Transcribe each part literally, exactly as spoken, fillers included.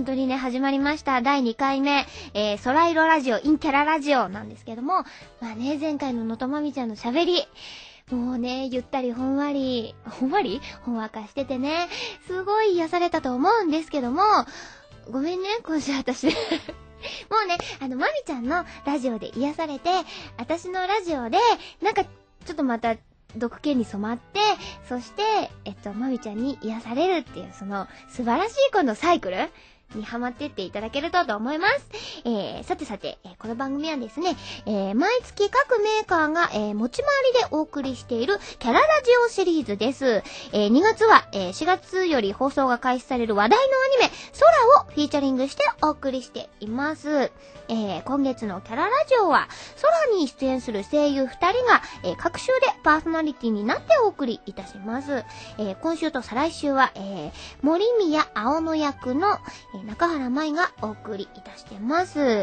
当にね、始まりました。だいにかいめ、えー、空色ラジオ、インキャララジオなんですけども、まあね、前回ののとまみちゃんの喋り、もうね、ゆったりほんわり、ほんわりほんわかしててね、すごい癒されたと思うんですけども、ごめんね、今週私。もうね、あの、まみちゃんのラジオで癒されて、私のラジオで、なんか、ちょっとまた、毒気に染まって、そして、えっと、まみちゃんに癒されるっていう、その、素晴らしいこのサイクルにハマってっていただけるとと思います。えー、さてさて、えー、この番組はですね、えー、毎月各メーカーが、えー、持ち回りでお送りしているキャララジオシリーズです。えー、にがつは、えー、しがつより放送が開始される話題のアニメ、空をフィーチャリングしてお送りしています。えー、今月のキャララジオは、空に出演する声優ふたりが、えー、各週でパーソナリティになってお送りいたします。えー、今週と再来週は、えー、森宮青野役の、えー、中原舞がお送りいたしてます。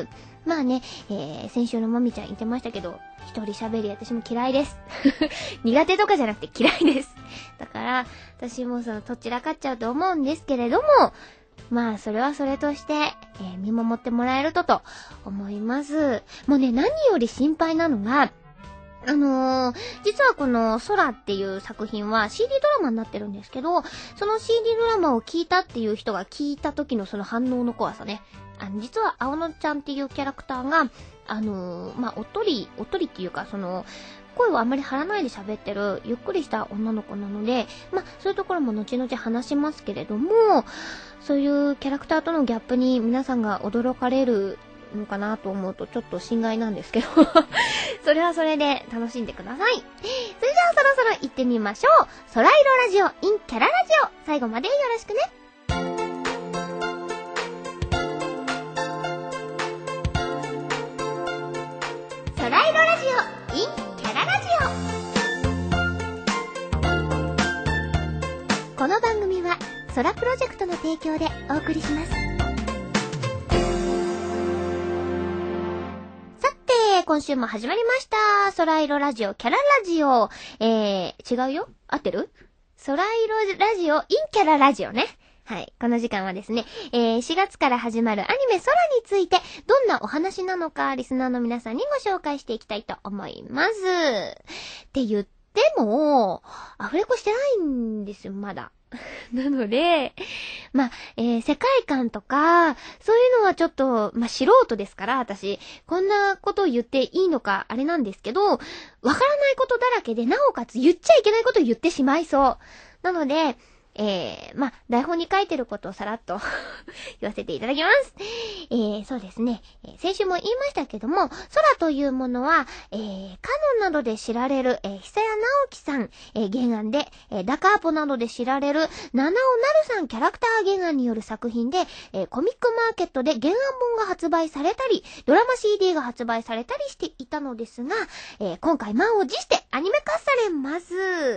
まあね、えー、先週のまみちゃん言ってましたけど、一人喋り私も嫌いです。苦手とかじゃなくて嫌いです。だから、私もその、とっちらかっちゃうと思うんですけれども、まあ、それはそれとして、えー、見守ってもらえるとと思います。もうね、何より心配なのが、あのー、実はこの空っていう作品は シーディー ドラマになってるんですけど、その シーディー ドラマを聞いたっていう人が聞いた時のその反応の怖さね。あの、実は青野ちゃんっていうキャラクターが、あのー、まあ、おっとり、おっとりっていうか、その、声をあんまり張らないで喋ってる、ゆっくりした女の子なので、まあ、そういうところも後々話しますけれども、そういうキャラクターとのギャップに皆さんが驚かれるのかなと思うとちょっと心外なんですけど、それはそれで楽しんでください。それじゃあそろそろ行ってみましょう。空色ラジオ in キャララジオ、最後までよろしくね。空色ラジオ in キャララジオ。この番組は空プロジェクトの提供でお送りします。さて、今週も始まりました。空色ラジオキャララジオ。えー、違うよ？合ってる？空色ラジオインキャララジオね。はい。この時間はですね、えー、しがつから始まるアニメ空について、どんなお話なのか、リスナーの皆さんにご紹介していきたいと思います。って言っても、アフレコしてないんですよ、まだ。なので、まあ、えー、世界観とか、そういうのはちょっと、まあ、素人ですから、私、こんなことを言っていいのか、あれなんですけど、わからないことだらけで、なおかつ言っちゃいけないことを言ってしまいそう。なので、えー、まあ、台本に書いてることをさらっと言わせていただきます。えー、そうですね、えー。先週も言いましたけども、空というものは、えー、カノンなどで知られる、えー、久谷直樹さん、えー、原案で、えー、ダカーポなどで知られる、七尾なるさんキャラクター原案による作品で、えー、コミックマーケットで原案本が発売されたり、ドラマ シーディー が発売されたりしていたのですが、えー、今回満を持してアニメ化されます。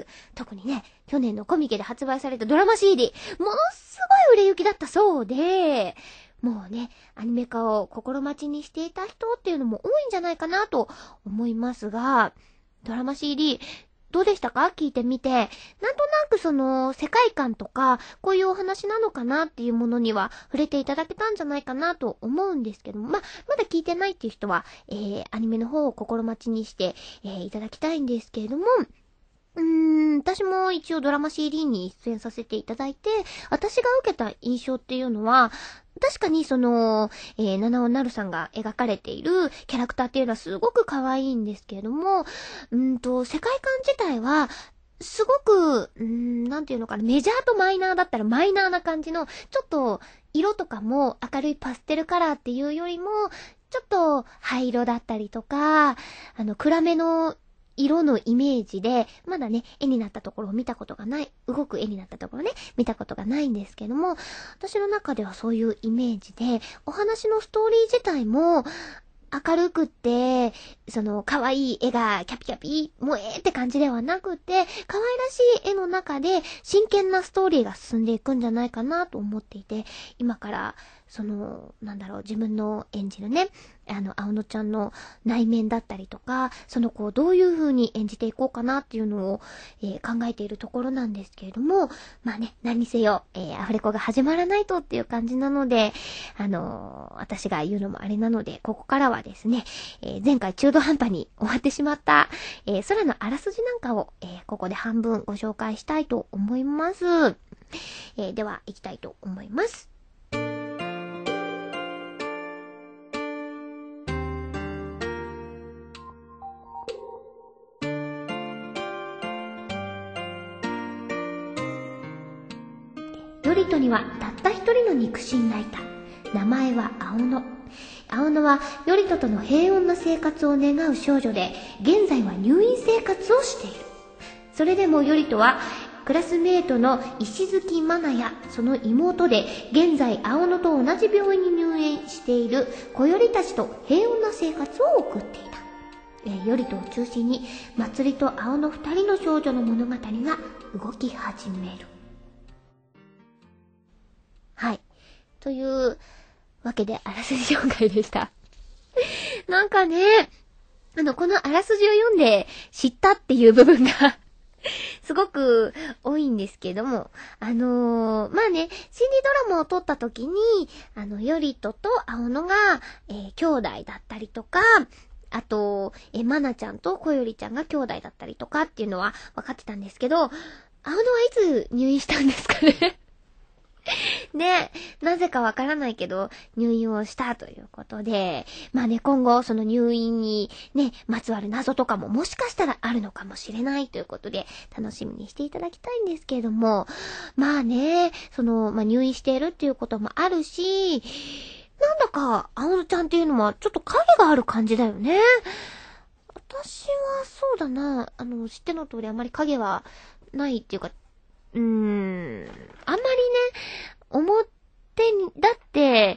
特にね、去年のコミケで発売されたドラマ シーディー、ものすごい売れ行きだったそうで、もうね、アニメ化を心待ちにしていた人っていうのも多いんじゃないかなと思いますが、ドラマ シーディー、どうでしたか？聞いてみて。なんとなくその世界観とか、こういうお話なのかなっていうものには触れていただけたんじゃないかなと思うんですけども、まあ、まだ聞いてないっていう人は、えー、アニメの方を心待ちにして、えー、いただきたいんですけれども、うーん、私も一応ドラマ シーディー に出演させていただいて、私が受けた印象っていうのは、確かにその、えー、七尾なるさんが描かれているキャラクターっていうのはすごく可愛いんですけれども、うんと、世界観自体は、すごく、うーん、なんていうのかな、メジャーとマイナーだったらマイナーな感じの、ちょっと、色とかも明るいパステルカラーっていうよりも、ちょっと灰色だったりとか、あの、暗めの色のイメージで、まだね、絵になったところを見たことがない、動く絵になったところね、見たことがないんですけども、私の中ではそういうイメージで、お話のストーリー自体も、明るくって、その、可愛い絵がキャピキャピ、もうえーって感じではなくて、可愛らしい絵の中で、真剣なストーリーが進んでいくんじゃないかなと思っていて、今から、 その、なんだろう、自分の演じるね、あの、青野ちゃんの内面だったりとか、その子をどういう風に演じていこうかなっていうのを、えー、考えているところなんですけれども、まあね、何にせよ、えー、アフレコが始まらないとっていう感じなので、あのー、私が言うのもあれなので、ここからはですね、えー、前回中途半端に終わってしまった、えー、空のあらすじなんかを、えー、ここで半分ご紹介したいと思います。えー、では、行きたいと思います。頼人にはたった一人の肉親がいた。名前は青野。青野は頼人との平穏な生活を願う少女で、現在は入院生活をしている。それでも頼人はクラスメートの石月愛菜やその妹で、現在青野と同じ病院に入院している小頼たちと平穏な生活を送っていた。えー、頼人を中心に祭りと青野二人の少女の物語が動き始める。はい。というわけであらすじ紹介でした。なんかね、あの、このあらすじを読んで知ったっていう部分がすごく多いんですけども、あのー、まあね、心理ドラマを撮った時に、あの、頼人と青野が、えー、兄弟だったりとか、あと、えー、愛菜ちゃんと小頼ちゃんが兄弟だったりとかっていうのは分かってたんですけど、青野はいつ入院したんですかねで、なぜかわからないけど、入院をしたということで、まあね、今後、その入院にね、まつわる謎とかももしかしたらあるのかもしれないということで、楽しみにしていただきたいんですけれども、まあね、その、まあ入院しているっていうこともあるし、なんだか、青野ちゃんっていうのはちょっと影がある感じだよね。私はそうだな、あの、知っての通りあまり影はないっていうか、うーん、あんまりね、表に、だって、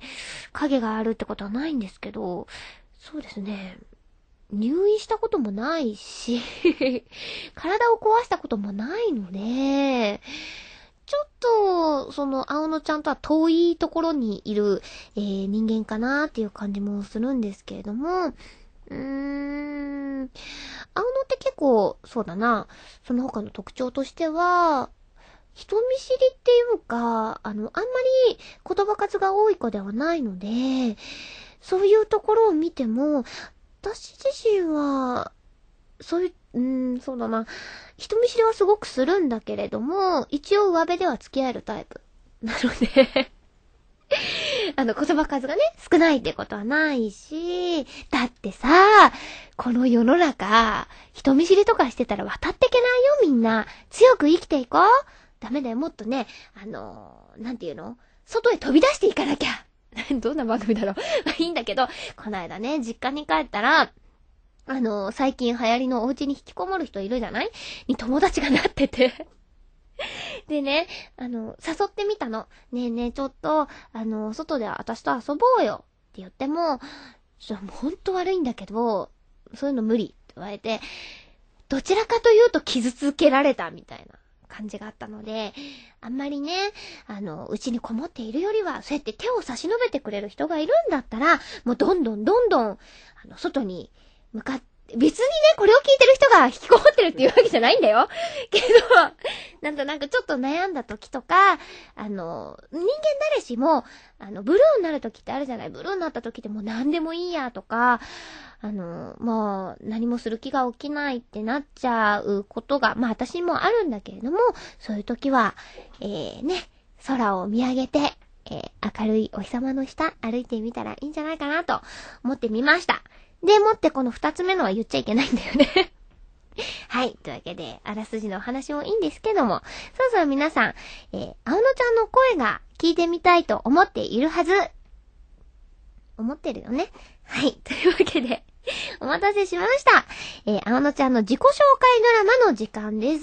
影があるってことはないんですけど、そうですね、入院したこともないし、体を壊したこともないので、ちょっと、その、青野ちゃんとは遠いところにいる、えー、人間かなっていう感じもするんですけれども、うーん、青野って結構、そうだな、その他の特徴としては、人見知りっていうか、あの、あんまり言葉数が多い子ではないので、そういうところを見ても、私自身は、そういう、うーん、そうだな、人見知りはすごくするんだけれども、一応上辺では付き合えるタイプ。なので、あの、言葉数がね、少ないってことはないし、だってさ、この世の中、人見知りとかしてたら渡ってけないよ、みんな。強く生きていこう。ダメだよ、もっとね、あのー、なんていうの？外へ飛び出していかなきゃ。どんな番組だろういいんだけど、この間ね、実家に帰ったら、あのー、最近流行りのお家に引きこもる人いるじゃない？に友達がなってて。でね、あの、誘ってみたの。ねえねえ、ちょっと、あの、外で私と遊ぼうよって言っても、ちょっとほんと悪いんだけど、そういうの無理って言われて、どちらかというと傷つけられたみたいな感じがあったので、あんまりね、あの、うちにこもっているよりは、そうやって手を差し伸べてくれる人がいるんだったら、もうどんどんどんどん、あの、外に向かって、別にね、これを聞いてる人が引きこもってるっていうわけじゃないんだよ。けど、なんとなんかちょっと悩んだ時とか、あの、人間誰しも、あの、ブルーになる時ってあるじゃない。ブルーになった時ってもう何でもいいやとか、あの、もう何もする気が起きないってなっちゃうことが、まあ私もあるんだけれども、そういう時は、えー、ね、空を見上げて、えー、明るいお日様の下歩いてみたらいいんじゃないかなと思ってみました。でもってこの二つ目のは言っちゃいけないんだよね。はい。というわけで、あらすじのお話もいいんですけども、そうそう皆さん、えー、青野ちゃんの声が聞いてみたいと思っているはず。思ってるよね。はい。というわけで、お待たせしました。えー、青野ちゃんの自己紹介ドラマの時間です。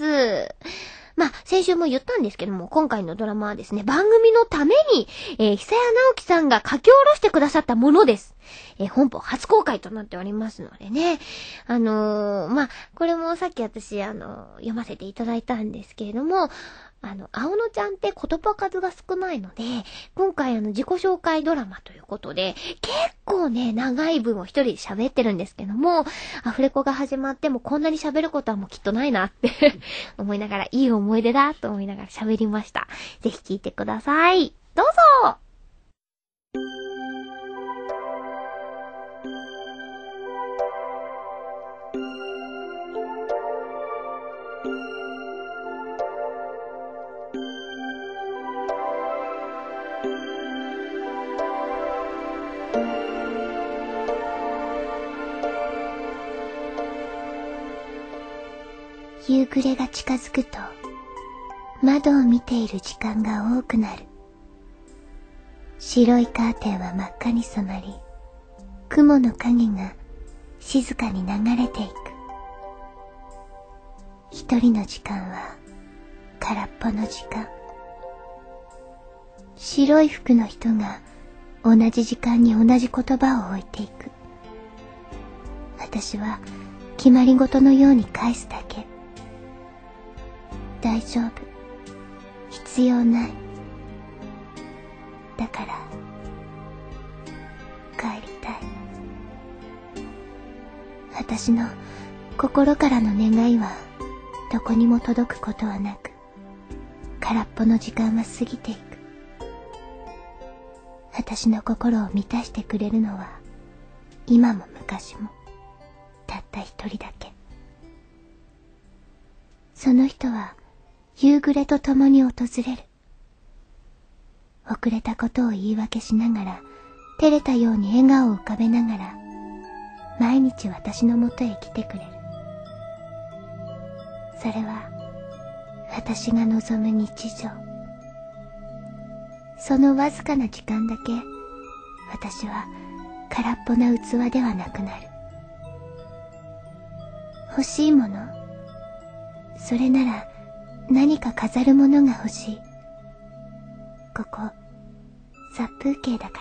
まあ、先週も言ったんですけども、今回のドラマはですね、番組のために、えー、久屋直樹さんが書き下ろしてくださったものです。 えー、本邦初公開となっておりますのでね。あのー、まあ、これもさっき私、あのー、読ませていただいたんですけれども、あの、青野ちゃんって言葉数が少ないので、今回あの、自己紹介ドラマということで、結構ね、長い文を一人で喋ってるんですけども、アフレコが始まってもこんなに喋ることはもうきっとないなって思いながら、いい思い出だと思いながら喋りました。ぜひ聞いてください。どうぞ。 夕暮れが近づくと、窓を見ている時間が多くなる。白いカーテンは真っ赤に染まり、雲の影が静かに流れていく。一人の時間は空っぽの時間。白い服の人が同じ時間に同じ言葉を置いていく。私は決まり事のように返すだけ。大丈夫。必要ない。だから、帰りたい。私の心からの願いは、どこにも届くことはなく、空っぽの時間は過ぎていく。私の心を満たしてくれるのは、今も昔も、たった一人だけ。その人は、夕暮れと共に訪れる。遅れたことを言い訳しながら、照れたように笑顔を浮かべながら、毎日私のもとへ来てくれる。それは、私が望む日常。そのわずかな時間だけ、私は空っぽな器ではなくなる。欲しいもの、それなら、何か飾るものが欲しい。ここ、殺風景だから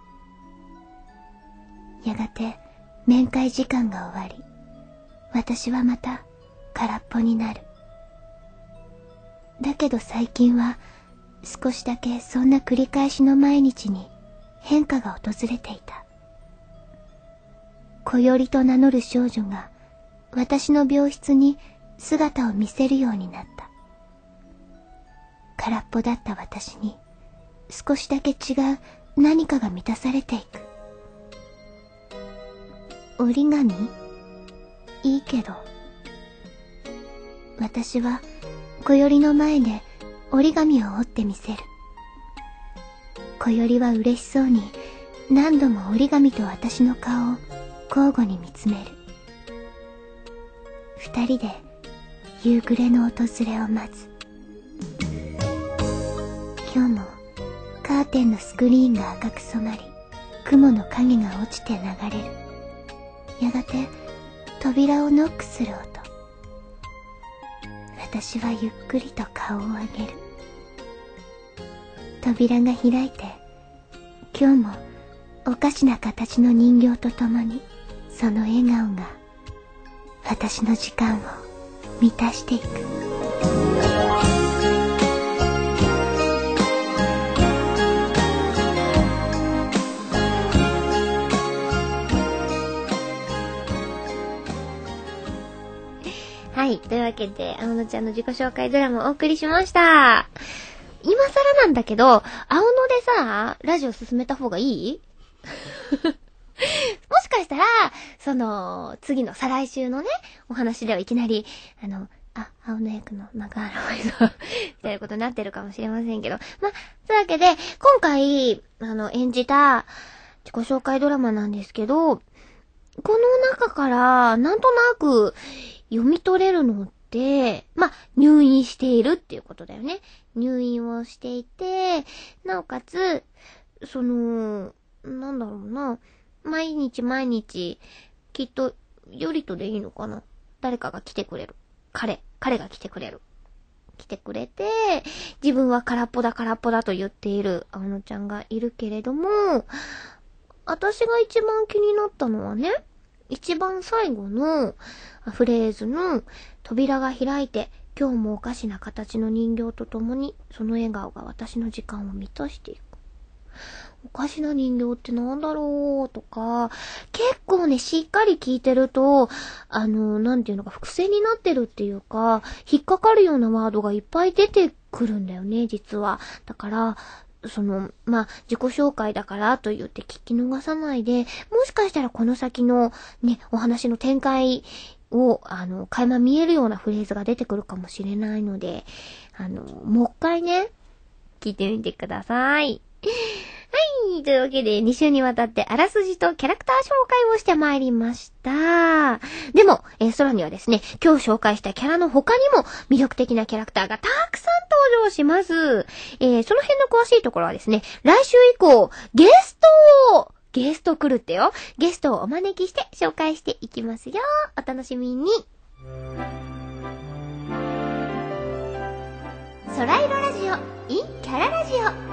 。やがて面会時間が終わり、私はまた空っぽになる。だけど最近は少しだけそんな繰り返しの毎日に変化が訪れていた。小よりと名乗る少女が私の病室に姿を見せるようになった。空っぽだった私に少しだけ違う何かが満たされていく。折り紙？いいけど。私は小よりの前で折り紙を折ってみせる。小よりは嬉しそうに何度も折り紙と私の顔を交互に見つめる。二人で夕暮れの訪れを待つ。今日もカーテンのスクリーンが赤く染まり、雲の影が落ちて流れる。やがて扉をノックする音。私はゆっくりと顔を上げる。扉が開いて、今日もおかしな形の人形とともに、その笑顔が私の時間を満たしていく。 はい。というわけで、青野ちゃんの自己紹介ドラマをお送りしました。今更なんだけど、青野でさ、ラジオ進めた方がいい？もしかしたら、その、次の再来週のね、お話ではいきなり、あの、あ、青野役の中原舞さん、みたいなことになってるかもしれませんけど。まあ、というわけで、今回、あの、演じた自己紹介ドラマなんですけど、この中から、なんとなく、読み取れるのって、まあ、入院しているっていうことだよね。入院をしていて、なおかつ、その、なんだろうな、毎日毎日、きっと、よりとでいいのかな。誰かが来てくれる。彼、彼が来てくれる。来てくれて、自分は空っぽだ空っぽだと言っている青野ちゃんがいるけれども、 私が一番気になったのはね、一番最後のフレーズの扉が開いて、今日もおかしな形の人形と共に、その笑顔が私の時間を満たしていく。おかしな人形ってなんだろうとか、結構ね、しっかり聞いてると、あの、なんていうのか、伏線になってるっていうか、引っかかるようなワードがいっぱい出てくるんだよね、実は。だから、その、まあ、自己紹介だからと言って聞き逃さないで、もしかしたらこの先のね、お話の展開を、あの、垣間見えるようなフレーズが出てくるかもしれないので、あの、もう一回ね、聞いてみてください。はい。というわけで、に週にわたってあらすじとキャラクター紹介をしてまいりました。でも、えー、空にはですね、今日紹介したキャラの他にも魅力的なキャラクターがたくさん登場します。えー、その辺の詳しいところはですね、来週以降、ゲストをゲスト来るってよ。ゲストをお招きして紹介していきますよ。お楽しみに。空色ラジオ in キャララジオ。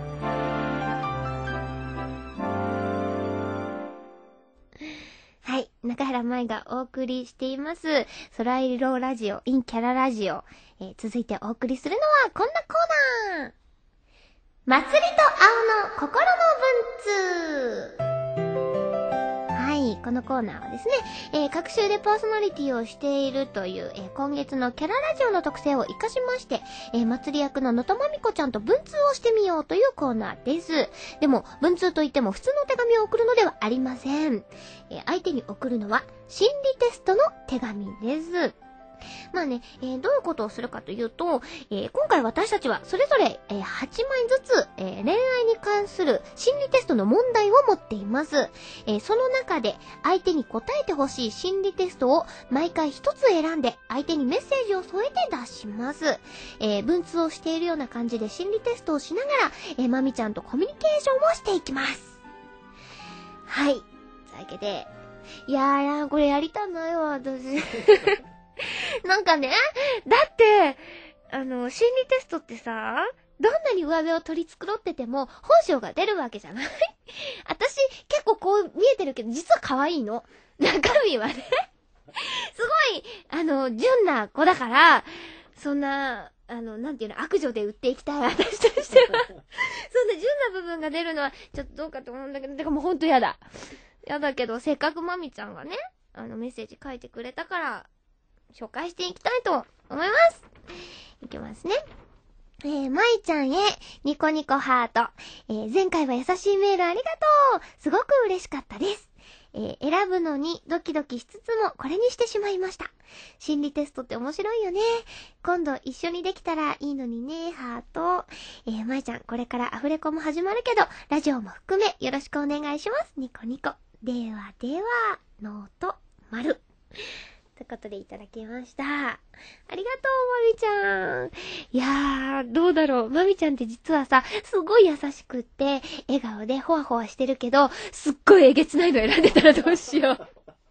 はい。中原舞がお送りしています。空色ラジオ in キャララジオ。えー、続いてお送りするのはこんなコーナー。祭りと青の心の文通。はい。このコーナーはですね、えー、各週でパーソナリティをしているという、えー、今月のキャララジオの特性を活かしまして、えー、祭り役ののとまみこちゃんと文通をしてみようというコーナーです。でも、文通といっても普通の手紙を送るのではありません。えー、相手に送るのは心理テストの手紙です。まあね、えー、どういうことをするかというと、えー、今回私たちはそれぞれ、えー、はちまいずつ、えー、恋愛に関する心理テストの問題を持っています。えー、その中で相手に答えてほしい心理テストを毎回一つ選んで相手にメッセージを添えて出します。えー、文通をしているような感じで心理テストをしながら、えー、まみちゃんとコミュニケーションをしていきます。はい。というわけで、いやー、これやりたないわ、私。なんかね、だって、あの、心理テストってさ、どんなに上辺を取り繕ってても本性が出るわけじゃない私、結構こう見えてるけど、実は可愛いの。中身はね。すごい、あの、純な子だから、そんな、あの、なんていうの、悪女で売っていきたい私としては。そんな純な部分が出るのは、ちょっとどうかと思うんだけど、てかもうほんとやだ。やだけど、せっかくまみちゃんがね、あの、メッセージ書いてくれたから、紹介していきたいと思います。いきますね。えー、まいちゃんへ、ニコニコハート。えー、前回は優しいメールありがとう。すごく嬉しかったです。えー、選ぶのにドキドキしつつもこれにしてしまいました。心理テストって面白いよね。今度一緒にできたらいいのにね、ハート。えー、まいちゃん、これからアフレコも始まるけど、ラジオも含めよろしくお願いします。ニコニコ。ではでは、ノート、丸。ということでいただきました。ありがとう、まみちゃん。いやー、どうだろう。まみちゃんって実はさ、すごい優しくって、笑顔でほわほわしてるけど、すっごいえげつないの選んでたらどうしよう。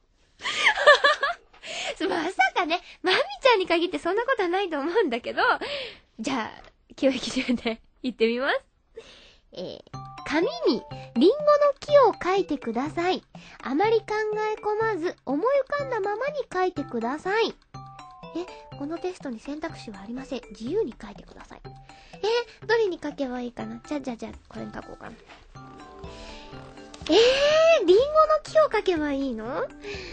まさかね、まみちゃんに限ってそんなことはないと思うんだけど、じゃあ、気を引き締めて言ってみます。えー、紙にリンゴの木を描いてください。あまり考え込まず思い浮かんだままに描いてください。え、このテストに選択肢はありません。自由に描いてください。え、どれに描けばいいかな。じゃあじゃあじゃあこれに描こうかな。えー、リンゴの木を描けばいいの？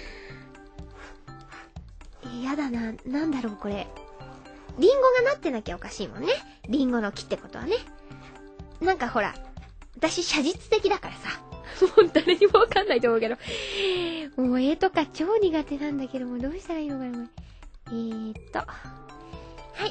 え、やだな。なんだろうこれ。リンゴがなってなきゃおかしいもんね。リンゴの木ってことはね。なんかほら、私写実的だからさ、もう誰にもわかんないと思うけど、もう絵とか超苦手なんだけども、どうしたらいいのかな。えーっと、はい、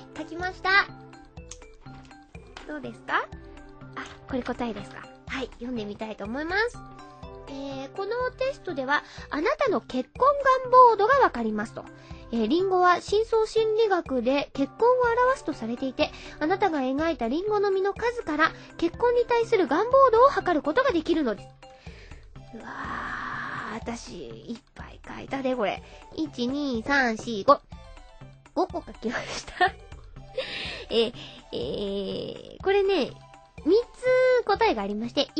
書きました。どうですか？あ、これ答えですか？はい、読んでみたいと思います。えー、このテストでは、あなたの結婚願望度がわかりますと。えー、リンゴは深層心理学で結婚を表すとされていて、あなたが描いたリンゴの実の数から結婚に対する願望度を測ることができるのです。うわー、私いっぱい書いたでこれ。いち、に、さん、し、ご。ごこ書きました。えー、えー、これね、みっつ答えがありまして、いっこ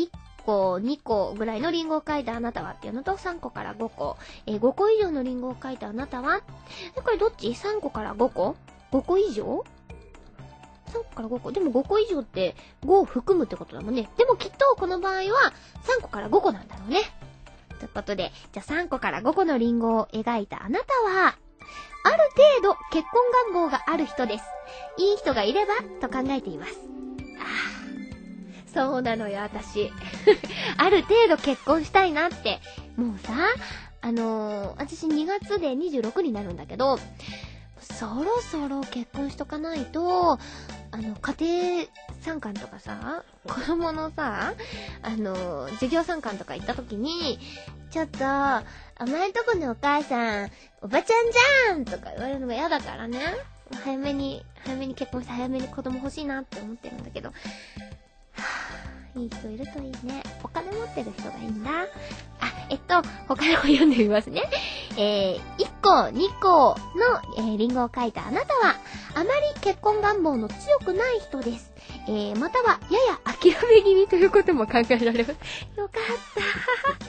こ、にこぐらいのリンゴを描いたあなたはっていうのと、さんこからごこ、えー、ごこ以上のリンゴを描いたあなたは、え、これどっち ?さんこからごこ ?ご 個以上 ?さん 個からごこ。でもごこ以上ってごを含むってことだもんね。でもきっとこの場合はさんこからごこなんだろうね。ということで、じゃあさんこからごこのリンゴを描いたあなたは、ある程度結婚願望がある人です。いい人がいればと考えています。ああ、そうなのよ、私。ある程度結婚したいなって。もうさ、あのー、私にがつでにじゅうろくになるんだけど、そろそろ結婚しとかないと、あの、家庭参観とかさ、子供のさ、あの、授業参観とか行った時に、ちょっと、甘いとこのお母さん、おばちゃんじゃんとか言われるのが嫌だからね。早めに、早めに結婚して早めに子供欲しいなって思ってるんだけど。はぁ、いい人いるといいね。お金持ってる人がいいんだ。あ、えっと、他の読んでみますね。えー、いっこ、にこの、えー、リンゴを描いたあなたは、あまり結婚願望の強くない人です。えー、または、やや諦め気味ということも考えられます。よかった。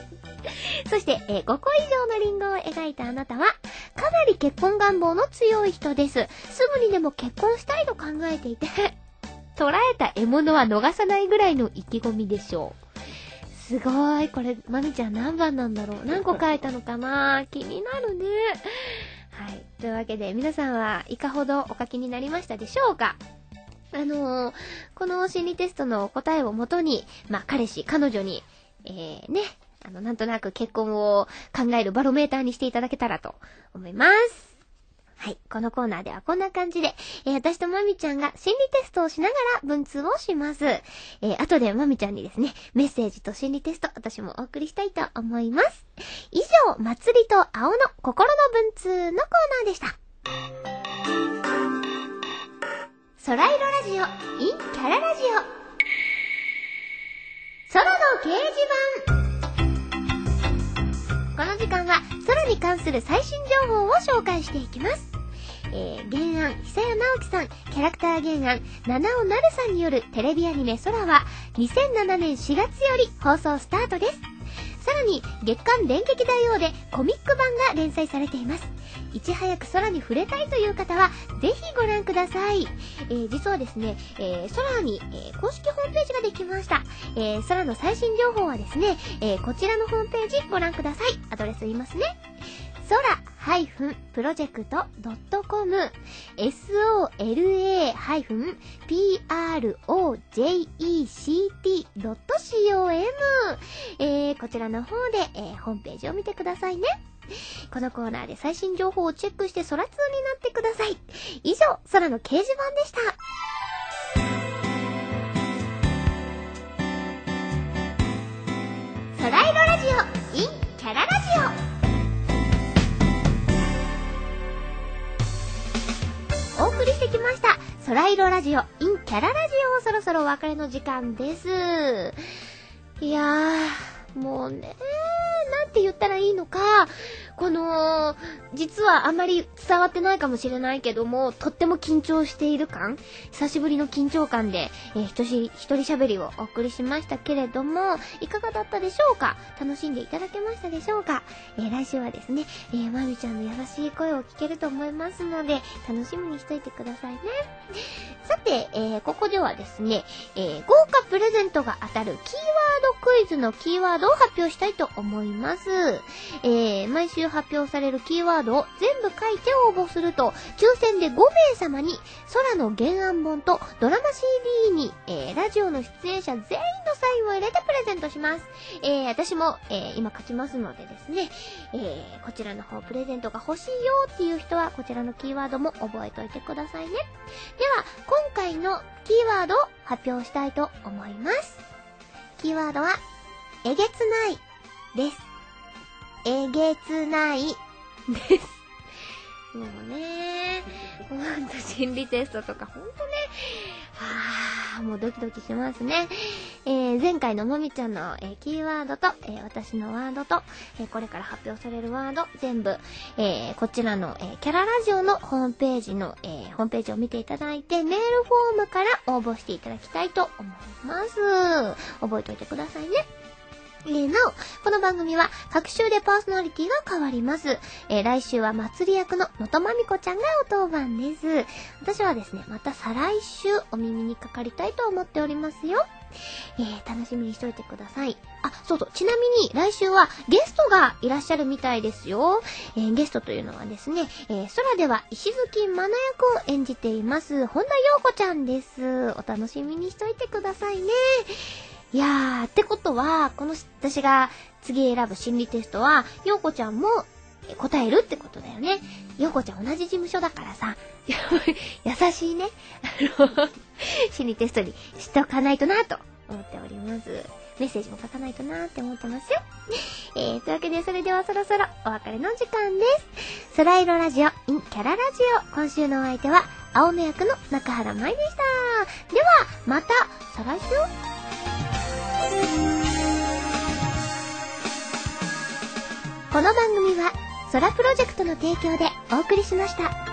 そして、えー、ごこ以上のリンゴを描いたあなたは、かなり結婚願望の強い人です。すぐにでも結婚したいと考えていて、捉えた獲物は逃さないぐらいの意気込みでしょう。すごい。これ、まみちゃん何番なんだろう。何個書いたのかな気になるね。はい。というわけで、皆さんはいかほどお書きになりましたでしょうか？あのー、この心理テストの答えをもとに、まあ、彼氏、彼女に、えー、ね、あの、なんとなく結婚を考えるバロメーターにしていただけたらと思います。はい。このコーナーではこんな感じで、えー、私とまみちゃんが心理テストをしながら文通をします。えー、後でまみちゃんにですね、メッセージと心理テスト、私もお送りしたいと思います。以上、まつりと青の心の文通のコーナーでした。空色ラジオ in キャララジオ。空の掲示板。この時間は空に関する最新情報を紹介していきます。えー、原案久谷直樹さん、キャラクター原案七尾なるさんによるテレビアニメ空はにせんななねんしがつより放送スタートです。さらに月刊電撃大王でコミック版が連載されています。いち早く空に触れたいという方はぜひご覧ください。えー、実はですね、えー、空に、えー、公式ホームページができました。えー、空の最新情報はですね、えー、こちらのホームページご覧ください。アドレス言いますね。空プロジェクト .com エスオーエルエー ピーアールオージェイイーシーティー ドットコム えー、こちらの方で、えー、ホームページを見てくださいね。このコーナーで最新情報をチェックして空通になってください。以上、空の掲示板でした。空色ラジオ in キャララジオ。お送りしてきました空色ラジオ in キャララジオ。そろそろお別れの時間です。いやー、もうねー、なんて言ったらいいのか、この、実はあまり伝わってないかもしれないけども、とっても緊張している感、久しぶりの緊張感で、えー、ひとし、一人喋りをお送りしましたけれども、いかがだったでしょうか？楽しんでいただけましたでしょうか？えー、来週はですね、えー、まみちゃんの優しい声を聞けると思いますので、楽しみにしといてくださいね。さて、えー、ここではですね、えー、豪華プレゼントが当たるキーワードクイズのキーワードを発表したいと思います。えー、毎週発表されるキーワードを全部書いて応募すると、抽選でごめいさまに空の原案本とドラマ シーディー に、えー、ラジオの出演者全員のサインを入れてプレゼントします。えー、私も、えー、今書きますのでですね、えー、こちらの方プレゼントが欲しいよっていう人はこちらのキーワードも覚えておいてくださいね。では、今回のキーワードを発表したいと思います。キーワードは、えげつないです。えげつないです。もうねー、ほんと心理テストとかほんとね、はぁ、もうドキドキしますね。えー、前回のもみちゃんの、えー、キーワードと、えー、私のワードと、えー、これから発表されるワード、全部、えー、こちらの、えー、キャララジオのホームページの、えー、ホームページを見ていただいて、メールフォームから応募していただきたいと思います。覚えておいてくださいね。 えー、なお、この番組は各週でパーソナリティが変わります。えー、来週は祭り役ののとまみこちゃんがお当番です。私はですね、また再来週お耳にかかりたいと思っておりますよ。えー、楽しみにしといてください。あ、そうそう、ちなみに来週はゲストがいらっしゃるみたいですよ。えー、ゲストというのはですね、えー、空では石月愛菜役を演じています、本田陽子ちゃんです。お楽しみにしといてくださいね。いやー、ってことは、この私が次選ぶ心理テストは、ようこちゃんも答えるってことだよね。ようこちゃん同じ事務所だからさ、優しいね。あの、心理テストにしておかないとなと思っております。メッセージも書かないとなって思ってますよ。えー、というわけで、それではそろそろお別れの時間です。空色ラジオ in キャララジオ。今週のお相手は、青野役の中原舞でした。では、また、再来週。この番組は、ソラプロジェクトの提供でお送りしました。